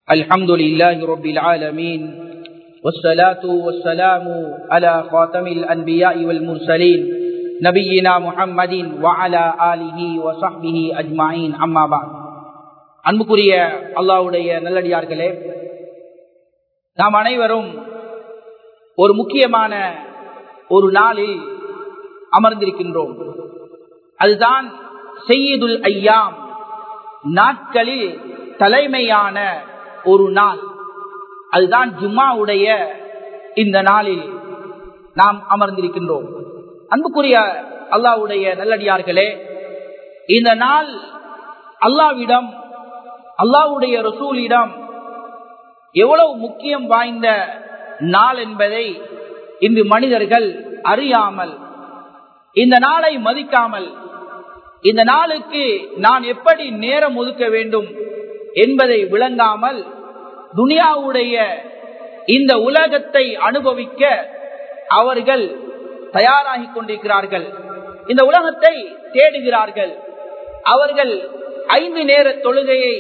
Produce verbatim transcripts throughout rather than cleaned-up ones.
الحمد لله رب العالمين والصلاة والسلام على خاتم الأنبياء والمرسلين نبينا محمد وعلى آله وصحبه أجمعين أما بعد அன்புக்குரிய அல்லாஹ்வுடைய நல்லடியார்களே, நாம் அனைவரும் ஒரு முக்கியமான ஒரு நாளில் அமர்ந்திருக்கின்றோம். அதுதான் சய்யிதுல் ஐயாம், நாட்களில் தலைமையான ஒரு நாள். அதுதான் ஜும்மாவுடைய இந்த நாளில் நாம் அமர்ந்திருக்கின்றோம். அன்புக்குரிய அல்லாஹ்வுடைய நல்லடியார்களே, இந்த நாள் அல்லாஹ்விடம், அல்லாஹ்வுடைய ரசூலிடம் எவ்வளவு முக்கியம் வாய்ந்த நாள் என்பதை இன்று மனிதர்கள் அறியாமல், இந்த நாளை மதிக்காமல், இந்த நாளுக்கு நான் எப்படி நேரம் ஒதுக்க வேண்டும் என்பதை விளங்காமல் துனியாவுடைய இந்த உலகத்தை அனுபவிக்க அவர்கள் தயாராகி கொண்டிருக்கிறார்கள். இந்த உலகத்தை தேடுகிறார்கள். அவர்கள் ஐந்து நேர தொழுகையை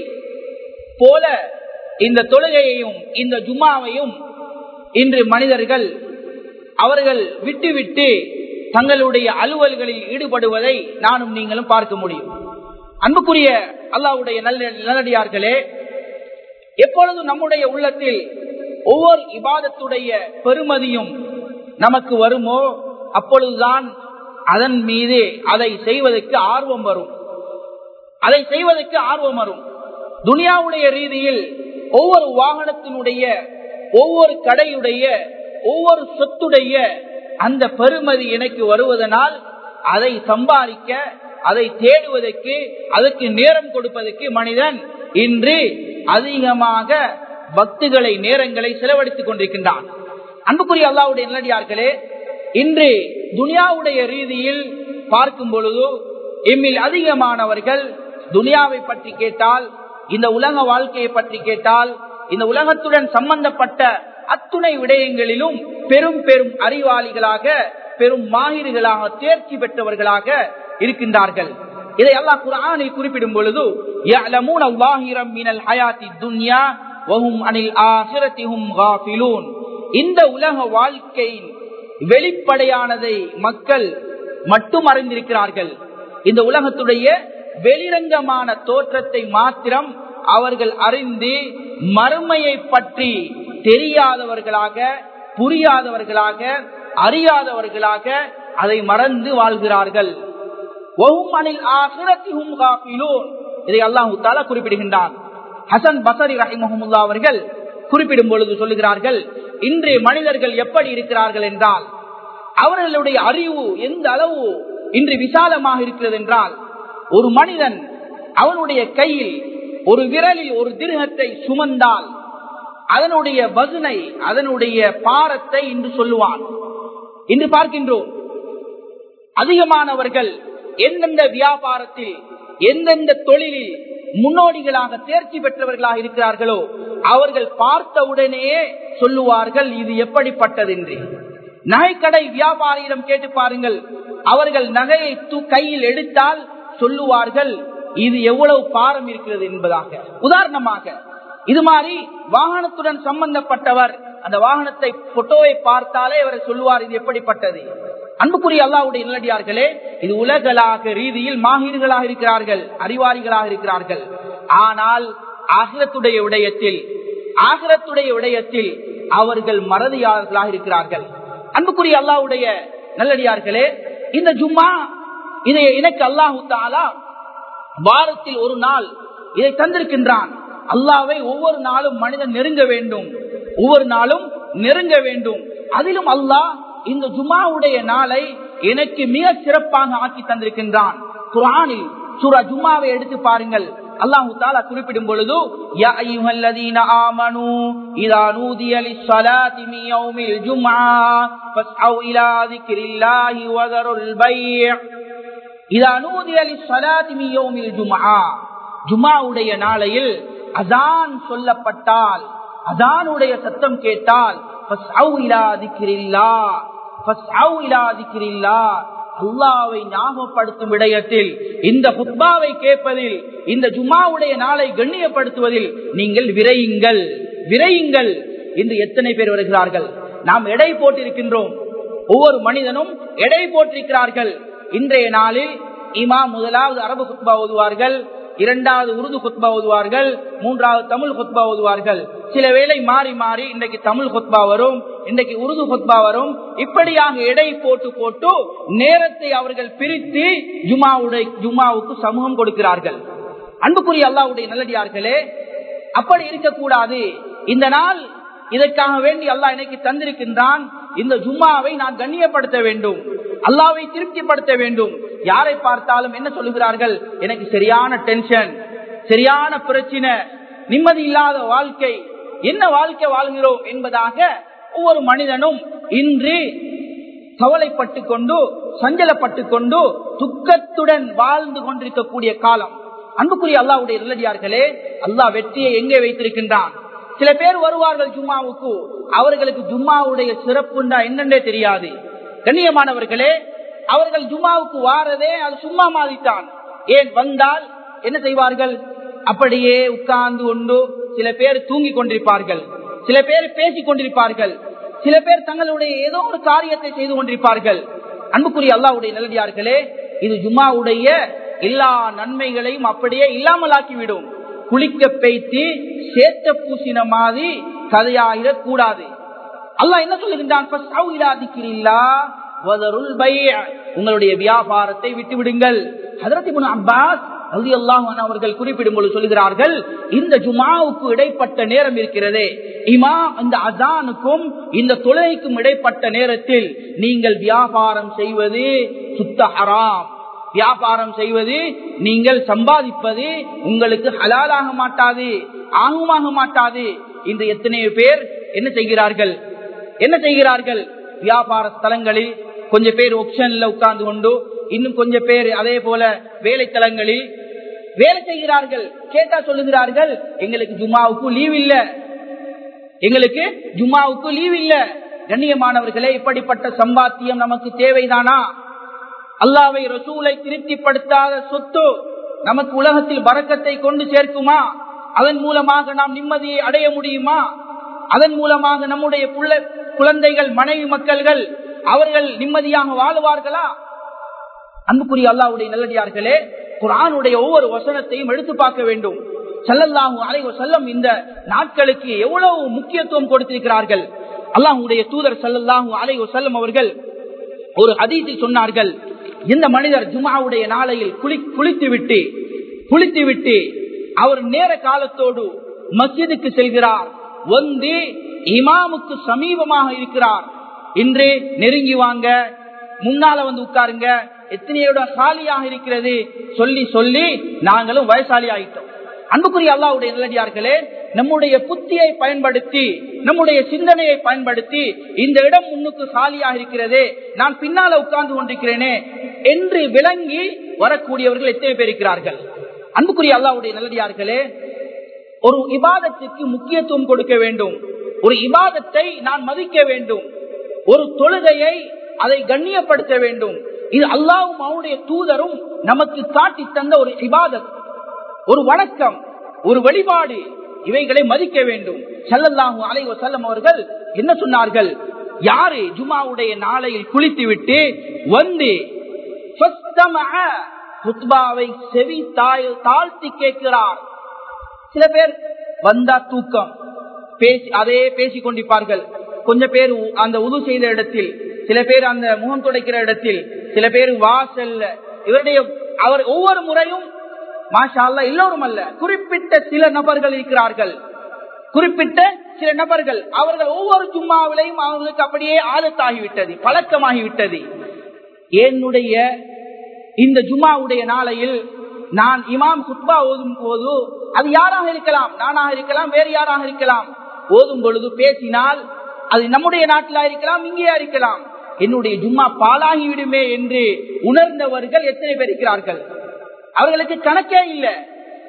போல இந்த தொழுகையையும் இந்த ஜும்மாவையும் இன்று மனிதர்கள் அவர்கள் விட்டுவிட்டு தங்களுடைய அலுவல்களில் ஈடுபடுவதை நானும் நீங்களும் பார்க்க முடியும். அன்புக்குரிய அல்லாஹ்வுடைய நல்லடியார்களே, எப்பொழுது நம்முடைய உள்ளத்தில் ஒவ்வொரு இபாதத்துடைய பெருமதியும் நமக்கு வருமோ அப்பொழுதுதான் அதன் மீது அதை செய்வதற்கு ஆர்வம் வரும். அதை செய்வதற்கு ஆர்வம் வரும். துனியாவுடைய ரீதியில் ஒவ்வொரு வாகனத்தினுடைய, ஒவ்வொரு கடையுடைய, ஒவ்வொரு சொத்துடைய அந்த பெருமதி எனக்கு வருவதனால் அதை சம்பாதிக்க, அதை தேடுவதற்கு, அதற்கு நேரம் கொடுப்பதற்கு மனிதன் இன்று அதிகமாக பக்திகளை, நேரங்களை செலவழித்துக் கொண்டிருக்கின்றான். அன்புக்குரிய அல்லாஹ்வுடைய நல்லடியார்களே, இன்று துனியாவுடைய ரீதியில் பார்க்கும் பொழுது எம்மில் அதிகமானவர்கள் துனியாவை பற்றி கேட்டால், இந்த உலக வாழ்க்கையை பற்றி கேட்டால், இந்த உலகத்துடன் சம்பந்தப்பட்ட அத்துணை விடயங்களிலும் பெரும் பெரும் அறிவாளிகளாக, பெரும் மாஹிர்களாக, தேர்ச்சி பெற்றவர்களாக இருக்கின்றார்கள். இதை அல்லாஹ் குர்ஆனில் குறிப்பிடும் பொழுது يَعْلَمُونَ ظَاهِرًا مِنَ الْحَيَاةِ الدُّنْيَا وَهُمْ عَنِ الْآخِرَةِ هُمْ غَافِلُونَ. இந்த உலக வாழ்க்கையின் வெளிப்படையானதை மக்கள் மட்டும் அறிந்திருக்கிறார்கள். இந்த உலகத்துடைய வெளிரங்கமான தோற்றத்தை மாத்திரம் அவர்கள் அறிந்து மறுமையை பற்றி தெரியாதவர்களாக, புரியாதவர்களாக, அறியாதவர்களாக அதை மறந்து வாழ்கிறார்கள். இதை அல்லாஹ் தஆலா குறிப்பிடுகின்றான். ஹசன் பஸரி ரஹிமஹுல்லாஹ் அவர்கள் குறிப்பிடும் பொழுது சொல்லுகிறார்கள், இன்றைய மனிதர்கள் எப்படி இருக்கிறார்கள் என்றால், அவர்களுடைய அறிவு எந்த அளவு இன்று விசாலமாக இருக்கிறது என்றால், ஒரு மனிதன் அவனுடைய கையில் ஒரு விரலில் ஒரு திர்ஹத்தை சுமந்தால் அதனுடைய வசனை, அதனுடைய பாரத்தை இன்று சொல்லுவான். இன்று பார்க்கின்றோம் அதிகமானவர்கள் எந்தெந்த வியாபாரத்தில், எந்தெந்த தொழிலில் முன்னோடிகளாக, தேர்ச்சி பெற்றவர்களாக இருக்கிறார்களோ அவர்கள் பார்த்தவுடனேயே சொல்லுவார்கள், இது எப்படிப்பட்டது என்று. நகைக்கடை வியாபாரியிடம் கேட்டு பாருங்கள், அவர்கள் நகையை கையில் எடுத்தால் சொல்லுவார்கள், இது எவ்வளவு பாரம் இருக்கிறது என்பதாக. உதாரணமாக இது மாதிரி வாகனத்துடன் சம்பந்தப்பட்டவர் அந்த வாகனத்தை போட்டோவை பார்த்தாலே அவர் சொல்லுவார், இது எப்படிப்பட்டது. அன்புக்குரிய அல்லாஹ்வுடைய நல்லடியார்களே, இது உலகளாக ரீதியில் மாஹிர்களாக இருக்கிறார்கள், அறிவாளிகளாக இருக்கிறார்கள். ஆனால் ஆகிரத்துடைய விடயத்தில், ஆகிரத்துடைய விடயத்தில் அவர்கள் மறதியாளர்களாக இருக்கிறார்கள். அன்புக்குரிய அல்லாஹ்வுடைய நல்லடியார்களே, இந்த ஜும்மா இதை எனக்கு அல்லாஹ் தஆலா வாரத்தில் ஒரு நாள் இதை தந்திருக்கின்றான். அல்லாஹ்வை ஒவ்வொரு நாளும் மனிதன் நெருங்க வேண்டும், ஒவ்வொரு நாளும் நெருங்க வேண்டும். அதிலும் அல்லாஹ் இந்த ஜும்மாவுடைய நாளை எனக்கு மிக சிறப்பாக ஆக்கி தந்திருக்கின்றான். குர்ஆனில் சூரா ஜும்மாவை எடுத்து பாருங்கள். அல்லாஹ் தஆலா குறிப்பிடும் பொழுது, யா அய்யுஹல்லதீன ஆமனூ இதா நூதிய லிஸ்ஸலாத்தி மின் யௌமில் ஜும்ஆ ஃபஸ்அவ் இலா ذிக்ரில்லாஹி வதருல் பைஅ. இதா நூதிய லிஸ்ஸலாத்தி மின் யௌமில் ஜும்ஆ, ஜும்மாவுடைய நாளையில் அஸான் சொல்லப்பட்டால், அஸானுடைய சத்தம் கேட்டால், ஃபஸ்அவ் இலா ذிக்ரில்லாஹ், ஃபஸ்அவ் இலா ذிக்ரில்லாஹ், அல்லாஹ்வை ஞாபகப்படுத்தும் விடயத்தில், இந்த ஹுத்பாவை கேட்பதில், இந்த ஜும்ஆவுடைய நாளை கண்ணியப்படுத்துவதில் நீங்கள் விரையுங்கள் விரையுங்கள் என்று எத்தனை பேர் வருகிறார்கள்? நாம் எடை போட்டிருக்கின்றோம். ஒவ்வொரு மனிதனும் எடை போட்டிருக்கிறார்கள். இன்றைய நாளில் இமாம் முதலாவது அரபு குத்பா ஓதுவார்கள், இரண்டாவது உருது குத்பா ஓதுவார்கள், மூன்றாவது தமிழ் குத்பா ஓதுவார்கள். சில வேளை மாறி மாறி இன்றைக்கு தமிழ் குத்பா வரும், இன்றைக்கு உருது குத்பா வரும். இப்படியாக எடை போட்டு போட்டு நேரத்தை அவர்கள் பிரித்து ஜுமாவுடைய ஜுமாவுக்கு சமூகம் கொடுக்கிறார்கள். அன்புக்குரிய அல்லாஹ்வுடைய நல்லடியார்களே, அப்படி இருக்கக்கூடாது. இந்த நாள் இதற்காக வேண்டி அல்லாஹ் எனக்கு தந்திருக்கின்றான். இந்த ஜும்மாவை நான் கண்ணியப்படுத்த வேண்டும், அல்லாஹ்வை திருப்திப்படுத்த வேண்டும். யாரை பார்த்தாலும் என்ன சொல்லுகிறார்கள்? எனக்கு சரியான டென்ஷன், சரியான பிரச்சனை, நிம்மதி இல்லாத வாழ்க்கை, என்ன வாழ்க்கை வாழ்கிறோம் என்பதாக ஒவ்வொரு மனிதனும் இன்று கவலைப்பட்டு கொண்டு, சஞ்சலப்பட்டு கொண்டு, துக்கத்துடன் வாழ்ந்து கொண்டிருக்கக்கூடிய காலம். அன்புக்குரிய அல்லாஹ்வுடைய நல்லடியார்களே, அல்லாஹ் வெற்றியை எங்கே வைத்திருக்கின்றான்? சில பேர் வருவார்கள் ஜும்மாவுக்கு, அவர்களுக்கு ஜும்மாவுடைய சிறப்புண்டா என்னென்றே தெரியாது. கண்ணியமானவர்களே, அவர்கள் ஜும்மாவுக்கு வாரதே அது சும்மா மாதிரித்தான். ஏன் வந்தால் என்ன செய்வார்கள்? அப்படியே உட்கார்ந்து கொண்டு சில பேர் தூங்கி கொண்டிருப்பார்கள், சில பேர் பேசிக் கொண்டிருப்பார்கள், சில பேர் தங்களுடைய ஏதோ ஒரு காரியத்தை செய்து கொண்டிருப்பார்கள். அன்புக்குரிய அல்லாஹ்வுடைய நல்லடியார்களே, இது ஜும்மாவுடைய எல்லா நன்மைகளையும் அப்படியே இல்லாமலாக்கிவிடும். குளிக்க பேய்த்து சேத்த பூசின மாதிரி கதையாயிடக் கூடாது. அல்லாஹ் என்ன சொல்லுகின்றான்? உங்களுடைய வியாபாரத்தை விட்டு விடுங்கள். ஹஜ்ரத் இப்னு அப்பாஸ் ரலியல்லாஹு அன்ஹு அவர்கள் குறிப்பிடும் பொழுது சொல்கிறார்கள், இந்த ஜுமாவுக்கு இடைப்பட்ட நேரம் இருக்கிறதே, இமாம் இந்த அஸானுக்கும் இந்த தொழுகைக்கும் இடைப்பட்ட நேரத்தில் நீங்கள் வியாபாரம் செய்வது சுத்த ஹராம். வியாபாரம் செய்வது, நீங்கள் சம்பாதிப்பது உங்களுக்கு ஹலாலாக மாட்டாது, ஆகுமாக மாட்டாது. இன்று எத்தனையோ பேர் என்ன செய்கிறார்கள் என்ன செய்கிறார்கள் வியாபார ஸ்தலங்களில் கொஞ்சம் பேர் ஆப்ஷன்ல உட்கார்ந்து கொண்டு, இன்னும் கொஞ்சம் பேர் அதே போல வேலை தலங்களில் வேலை செய்கிறார்கள். கேட்டா சொல்லுகிறார்கள், எங்களுக்கு ஜும்மாவுக்கு லீவ் இல்ல, எங்களுக்கு ஜும்மாவுக்கு லீவ் இல்ல. கண்ணியமானவர்களே, இப்படிப்பட்ட சம்பாத்தியம் நமக்கு தேவைதானா? அல்லாஹ்வை ரசூலை திருப்திப்படுத்தாத சொத்து நமக்கு உலகத்தில் பரக்கத்தை கொண்டு சேர்க்குமா? அதன் மூலமாக நாம் நிம்மதியை அடைய முடியுமா? அதன் மூலமாக நம்முடைய குழந்தைகள், மனைவி மக்கள்கள் அவர்கள் நிம்மதியாக வாழுவார்களா? அன்புக்குரிய அல்லாஹ்வுடைய நல்லடியார்களே, குர்ஆனுடைய ஒவ்வொரு வசனத்தையும் எடுத்து பார்க்க வேண்டும். ஸல்லல்லாஹு அலைஹி வஸல்லம் இந்த நாட்களுக்கு எவ்வளவு முக்கியத்துவம் கொடுத்திருக்கிறார்கள். அல்லாஹ்வுடைய தூதர் ஸல்லல்லாஹு அலைஹி வஸல்லம் அவர்கள் ஒரு ஹதீஸில் சொன்னார்கள், இந்த மனிதர் ஜும்ஆவுடைய நாளையில் குளி குளித்து விட்டு குளித்து விட்டு அவர் நேர காலத்தோடு மஸ்ஜிதுக்கு செல்கிறார், வந்து இமாமுக்கு சமீபமாக இருக்கிறார். இன்று நெருங்கி வாங்க, முன்னால வந்து உட்காருங்க, எத்தனையோட காலியாக இருக்கிறது சொல்லி சொல்லி நாங்களும் வயசாளி ஆயிட்டோம். அன்புக்குரிய அல்லாஹ்வுடைய நல்லடியார்களே, நம்முடைய புத்தியை பயன்படுத்தி, நம்முடைய சிந்தனையை பயன்படுத்தி, இந்த இடம் முன்னுக்கு காலியாக இருக்கிறதே, நான் பின்னால உட்கார்ந்து கொண்டிருக்கிறேனே என்று விளங்கி வரக்கூடியவர்கள் எத்தனை பேர் இருக்கிறார்கள்? அன்புக்குரிய அல்லாஹ்வுடைய நல்லடியார்களே, ஒரு இபாதத்துக்கு முக்கியத்துவம் கொடுக்க வேண்டும், ஒரு இபாதத்தை நான் மதிக்க வேண்டும், ஒரு தொழுகையை அதை கண்ணியப்படுத்த வேண்டும். இது அல்லாஹ்வும் அவருடைய தூதரும் நமக்கு காட்டி தந்த ஒரு இபாதத், ஒரு வணக்கம், ஒரு வழிபாடு. இவைகளை மதிக்க வேண்டும். ஸல்லல்லாஹு அலைஹி வஸல்லம் அவர்கள் என்ன சொன்னார்கள்? யாரு ஜும்ஆவுடைய நாளையில் குளித்து விட்டு வந்து குத்பாவை செவி தாழ்த்தி கேட்கிறார். சில பேர் வந்தா தூக்கம், பேசி அதே பேசிக் கொண்டிருப்பார்கள். கொஞ்சம் பேர் அந்த உது செய்த இடத்தில், சில பேர் அந்த முகம் துடைக்கிற இடத்தில், சில பேர் வாசல்ல. இவருடைய அவர் ஒவ்வொரு முறையும் மாஷா அல்லாஹ் எல்லோரும் அல்ல, குறிப்பிட்ட சில நபர்கள் இருக்கிறார்கள், குறிப்பிட்ட சில நபர்கள். அவர்கள் ஒவ்வொரு ஜும்மாவிலையும் அவர்களுக்கு அப்படியே ஆதத்தாகிவிட்டது, பழக்கமாகிவிட்டது. என்னுடைய இந்த ஜும்மாவுடைய நாளையில் நான் இமாம் குத்பா ஓதும் போது, அது யாராக இருக்கலாம், நானாக இருக்கலாம், வேறு யாராக இருக்கலாம், ஓதும் பொழுது பேசினால் அது நம்முடைய நாட்டிலா இருக்கலாம், இங்கேயா இருக்கலாம், என்னுடைய ஜும்மா பாலாகிவிடுமே என்று உணர்ந்தவர்கள் எத்தனை பேர் இருக்கிறார்கள்? அவர்களுக்கு கணக்கே இல்லை.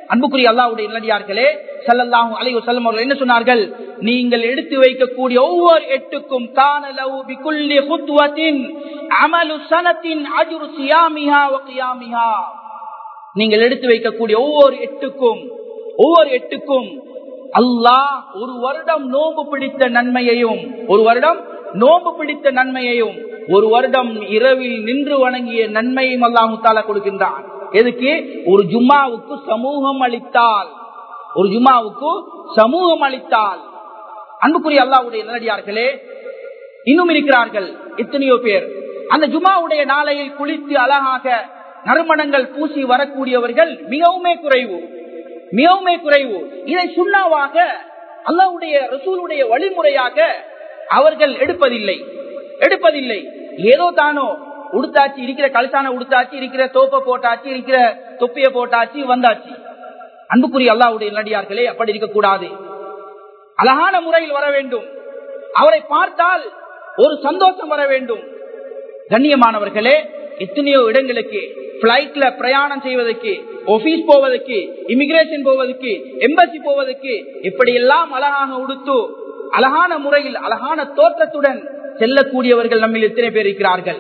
அன்புக்குரிய அல்லாஹ்வுடைய நல்லடியார்களே, ஸல்லல்லாஹு அலைஹி வஸல்லம் அவர்கள் என்ன சொன்னார்கள்? நீங்கள் எடுத்து வைக்கக்கூடிய ஒவ்வொரு எட்டுக்கும் கான லஹு பிகுல்லி குத்வத்தின் அமலு ஸனத்தின் அஜ்ரு சியாமிஹா வ கியாமிஹா. நீங்கள் எடுத்து வைக்கக்கூடிய ஒவ்வொரு எட்டுக்கும் ஒவ்வொரு எட்டுக்கும் அல்லாஹ் ஒரு வருடம் நோன்பு பிடித்த நன்மையையும் ஒரு வருடம் நோன்பு பிடித்த நன்மையையும் ஒரு வருடம் இரவில் நின்று வணங்கிய நன்மையும் அல்லாஹ் தஆலா கொடுக்கின்றான். எதுக்கு? ஒரு ஜும்மாவுக்கு சமூகம் அளித்தால் ஒரு ஜும்மாவுக்கு சமூகம் அளித்தால். அன்புக்குரிய அல்லாஹ்வுடைய நல்லடியார்களே, இன்னும் இருக்கிறார்கள் எத்தனையோ பேர் அந்த ஜும்மாவுடைய நாளையில் குளித்து அழகாக நறுமணங்கள் பூசி வரக்கூடியவர்கள் மிகவுமே குறைவு மிகவுமே குறைவு. இதை சுண்ணாவாக அல்லாஹ்வுடைய ரசூலுடைய வழிமுறையாக அவர்கள் எடுப்பதில்லை எடுப்பதில்லை ஏதோ தானோ உடுத்தாச்சு, இருக்கிற கலசான உடுத்தாச்சு, இருக்கிற தோப்பை போட்டாச்சு, இருக்கிற தொப்பிய போட்டாச்சு, வந்தாச்சு. அன்புக்குரிய அல்லாஹ்வுடைய நல்லடியார்களே, அப்படி இருக்கக்கூடாது. அழகான முறையில் வர வேண்டும். அவரை பார்த்தால் ஒரு சந்தோஷம் வர வேண்டும். கண்ணியமானவர்களே, எத்தனையோ இடங்களுக்கு பிளைட்ல பிரயாணம் செய்வதற்கு, ஆபீஸ் போவதற்கு, இமிகிரேஷன் போவதற்கு, எம்பசி போவதற்கு இப்படியெல்லாம் அழகாக உடுத்து அழகான முறையில் அழகான தோற்றத்துடன் செல்லக்கூடியவர்கள் நம்மில் எத்தனை பேர் இருக்கிறார்கள்?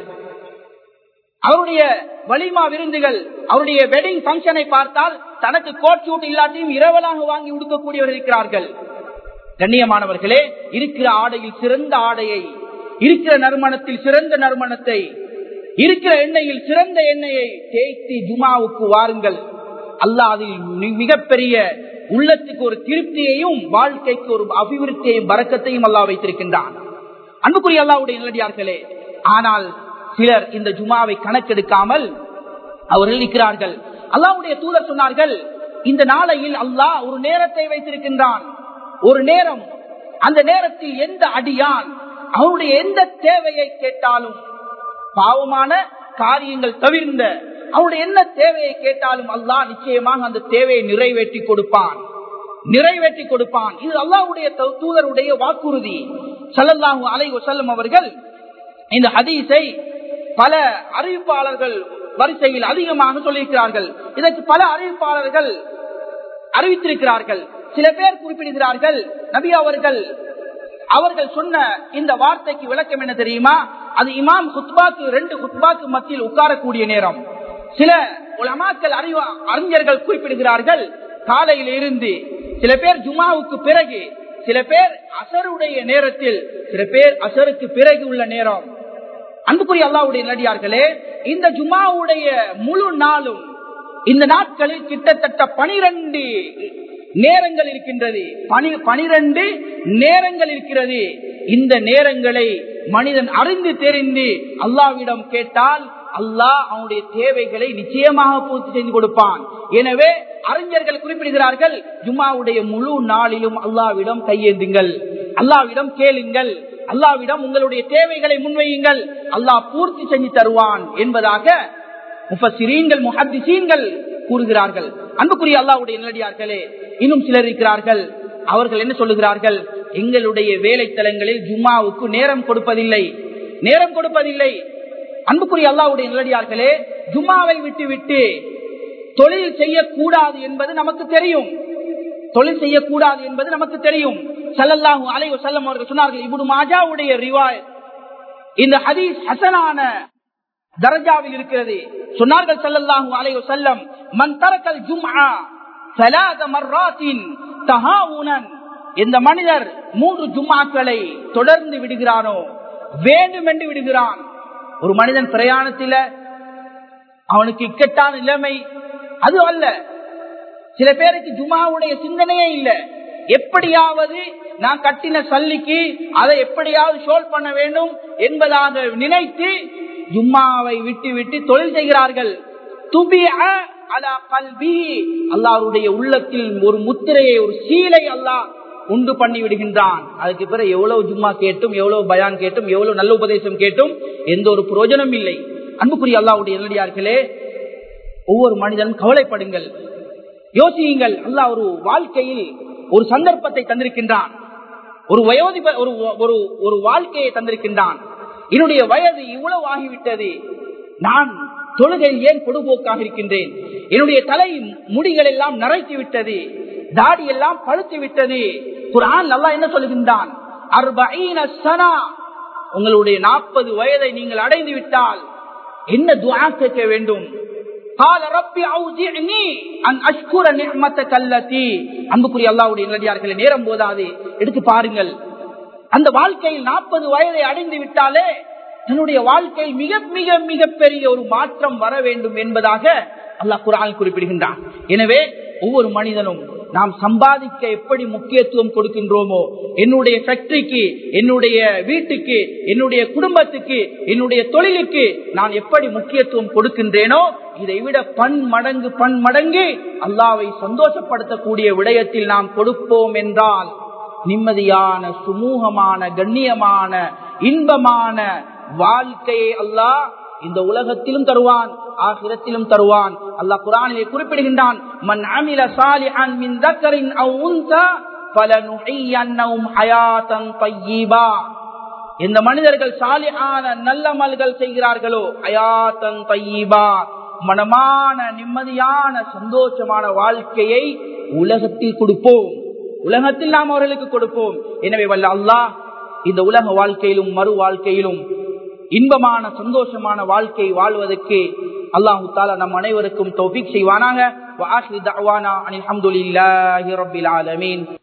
அவருடைய வலிமா விருந்துகள், அவருடைய வெட்டிங் பங்கனை பார்த்தால் தனக்கு கோட் சூட் இல்லாட்டியும் இரவலாக வாங்கி உடுக்கக்கூடியவர்கள் இருக்கிறார்கள். கண்ணியமானவர்களே, இருக்கிற ஆடையில் சிறந்த ஆடையை, இருக்கிற நறுமணத்தில் சிறந்த நறுமணத்தை, இருக்கிற எண்ணெயில் சிறந்த எண்ணெயை தேய்த்து ஜுமாவுக்கு வாருங்கள். அல்லாஹ் அதில் மிகப்பெரிய உள்ளத்துக்கு ஒரு திருப்தியையும் வாழ்க்கைக்கு ஒரு அபிவிருத்தியையும் பரக்கத்தையும் அல்லாஹ் வைத்திருக்கின்றான். அன்புக்குரிய அல்லாஹ்வுடைய நல்லடியார்களே, ஆனால் சிலர் இந்த ஜுமாவை கணக்கெடுக்காமல் அவர்கள் இருக்கிறார்கள். அல்லாஹ்வுடைய தூதர் சொன்னார்கள், இந்த நாளையில் அல்லாஹ் ஒரு நேரத்தை வைத்திருக்கின்றான். ஒரு நேரம், அந்த நேரத்தில் எந்த அடியான் அவருடைய எந்த தேவையை கேட்டாலும், பாவமான காரியங்கள் தவிர்ந்த அவருடைய என்ன தேவையை கேட்டாலும் அல்லாஹ் நிச்சயமாக அந்த தேவையை நிறைவேற்றி கொடுப்பான் நிறைவேற்றி கொடுப்பான் இது அல்லாஹ்வுடைய தூதருடைய வாக்குறுதி. ஸல்லல்லாஹு அலைஹி வஸல்லம் அவர்கள் இந்த ஹதீஸை பல அறிவிப்பாளர்கள் வரிசையில் அதிகமாக சொல்லியிருக்கிறார்கள். இதற்கு பல அறிவிப்பாளர்கள் அறிவித்திருக்கிறார்கள். சில பேர் குறிப்பிடுகிறார்கள், நபி அவர்கள் அவர்கள் சொன்ன இந்த வார்த்தைக்கு விளக்கம் என்ன தெரியுமா? அது இமாம் குத்பாக்கு ரெண்டு குத்பாக்கு மத்தியில் உட்காரக்கூடிய நேரம். சில உலமாக்கள் அறிவு அறிஞர்கள் குறிப்பிடுகிறார்கள், காலையில் இருந்து சில பேர் ஜுமாவுக்கு பிறகு, சில பேர் அசருடைய நேரத்தில், சில பேர் அசருக்கு பிறகு உள்ள நேரம். அன்புக்குரிய அல்லாஹ்வுடைய நல்லடியார்களே, இந்த ஜுமாவுடைய முழு நாளும் இந்த நாட்களில் கிட்டத்தட்ட பனிரெண்டு நேரங்கள் இருக்கின்றது. பனிரெண்டு நேரங்கள் இருக்கிறது. இந்த நேரங்களை மனிதன் அறிந்து தெரிந்து அல்லாஹ்விடம் கேட்டால் அல்லாஹ் அவனுடைய தேவைகளை நிச்சயமாக பூர்த்தி செய்து கொடுப்பான். எனவே அறிஞர்கள் குறிப்பிடுகிறார்கள், ஜும்மாவுடைய முழு நாளிலும் அல்லாஹ்விடம் கையேந்துங்கள், அல்லாஹ்விடம் கேளுங்கள், அல்லாஹ்விடம் உங்களுடைய தேவைகளை முன்வையுங்கள், அல்லாஹ் பூர்த்தி செஞ்சு தருவான் என்பதாக முஃபஸ்ஸிரீன்கள் முஹத்திஸீன்கள் கூறுகிறார்கள். அன்புக்குரிய அல்லாஹ்வுடைய நல்லடியார்களே, இன்னும் சிலர் இருக்கிறார்கள், அவர்கள் என்ன சொல்லுகிறார்கள்? எங்களுடைய வேலை தலங்களில் ஜும்மாவுக்கு நேரம் கொடுப்பதில்லை நேரம் கொடுப்பதில்லை அன்புக்குரிய அல்லாஹ்வுடைய நல்லடியார்களே, ஜும்மாவை விட்டு விட்டு தொழில் செய்யக்கூடாது என்பது நமக்கு தெரியும். தொழில் செய்யக்கூடாது என்பது நமக்கு தெரியும். ஸல்லல்லாஹு அலைஹி வஸல்லம் அவர்கள் சொன்னார்கள், இப்னு மாஜாவுடைய ரிவாயத் இந்த ஹதீஸ் ஹஸனான தரஜாவில் இருக்கிறது. சொன்னார்கள் ஸல்லல்லாஹு அலைஹி வஸல்லம், மன் தரக்கல் ஜும்ஆ ثلاث مرات تهاونا, இந்த மனிதர் மூன்று ஜும்மாக்களை தொடர்ந்து விடுகிறானோ, வேண்டுமென்று விடுகிறான். ஒரு மனிதன் பிரயாணத்தில் அவனுக்கு இக்கட்டான நிலைமை அது அல்ல. சில பேருக்கு ஜும்மாவுடைய சிந்தனையே இல்லை. எப்படியாவது நான் கட்டின சல்லிக்கு அதை எப்படியாவது சோல்வ் பண்ண வேண்டும் என்பதாக நினைத்து ஜும்மாவை விட்டு விட்டு தொழில் செய்கிறார்கள். அல்லாஹ்வுடைய உள்ளத்தில் ஒரு முத்திரையை, ஒரு சீலை அல்லாஹ் உண்டு பண்ணி விடுகின்றான். அதுக்கு பிறகு எவ்வளவு ஜும்மா கேட்டும், எவ்வளவு பயான் கேட்டும், எவ்வளவு நல்ல உபதேசம் கேட்டும் எந்த ஒரு பிரயோஜனம் இல்லை. அன்புக்குரிய அல்லாஹ்வுடைய நல்லடியார்களே, ஒவ்வொரு மனிதனும் கவலைப்படுங்கள், யோசியுங்கள். அல்லாஹ் ஒரு வாழ்க்கையில் ஒரு சந்தர்ப்பத்தை தந்திருக்கின்றான், ஒரு வயோதிப ஒரு ஒரு வாழ்க்கையை தந்திருக்கின்றான். என்னுடைய வயது இவ்வளவு ஆகிவிட்டது, நான் தொழுகையில் ஏன் பொடுபோக்காக இருக்கின்றேன்? என்னுடைய தலை முடிகள் எல்லாம் நரைத்து விட்டது, தாடி எல்லாம் பழுத்து விட்டது. குர்ஆன் அல்லாஹ் என்ன சொல்லுகின்றான்? அர்பஈன ஸனா, உங்களுடைய நாற்பது வயதை நீங்கள் அடைந்து விட்டால் என்ன துஆ கேட்க வேண்டும்? قال ربي اوزعني ان اشكر نعمتك التي, அன்புக்குரிய அல்லாஹ்வுடைய நல்லடியார்களே, நேரம் போதாது, எடுத்து பாருங்கள். அந்த வாழ்க்கையில் நாற்பது வயதை அடைந்து விட்டாலே தன்னுடைய வாழ்க்கையில் மிக மிக மிக பெரிய ஒரு மாற்றம் வர வேண்டும் என்பதாக அல்லாஹ் குர்ஆனில் குறிப்பிடுகின்றான். எனவே ஒவ்வொரு மனிதனும் நாம் சம்பாதிக்க எப்படி முக்கியத்துவம் கொடுக்கின்றோமோ, என்னுடைய ஃபேக்டரிக்கு, என்னுடைய வீட்டுக்கு, என்னுடைய குடும்பத்துக்கு, என்னுடைய தொழிலுக்கு நான் எப்படி முக்கியத்துவம் கொடுக்கின்றேனோ, இதை விட பன் மடங்கு பன் மடங்கு அல்லாஹ்வை சந்தோஷப்படுத்தக்கூடிய விடயத்தில் நாம் கொடுப்போம் என்றால் நிம்மதியான, சுமூகமான, கண்ணியமான, இன்பமான வாழ்க்கையை அல்லாஹ் இந்த உலகத்திலும் தருவான், ஆகிரத்திலும் தருவான். அல்லாஹ் குர்ஆனிலே குறிப்பிடுகின்றான், மன் அமில சாலிஹன் மின் தக்கரின் அவ் உன்ஸா ஃபலனுஹியன்னஹும் ஹயாத்தன் தய்யிபா. இந்த மனிதர்கள் சாலிஹான நல்லமல்கள் செய்கிறார்களோ, ஹயாத்தன் தய்யிபா, மனமான, நிம்மதியான, சந்தோஷமான வாழ்க்கையை உலகத்தில் கொடுப்போம், உலகத்தில் நாம் அவர்களுக்கு கொடுப்போம். எனவே வல்ல அல்லாஹ் இந்த உலக வாழ்க்கையிலும் மறு வாழ்க்கையிலும் இன்பமான, சந்தோஷமான வாழ்க்கை வாழ்வதற்கு அல்லாஹு தஆலா நம் அனைவருக்கும் தௌஃபீக் செய்வானாக. வ ஆகிரு தஅவானா அனில் ஹம்துலில்லாஹி ரப்பில் ஆலமீன்.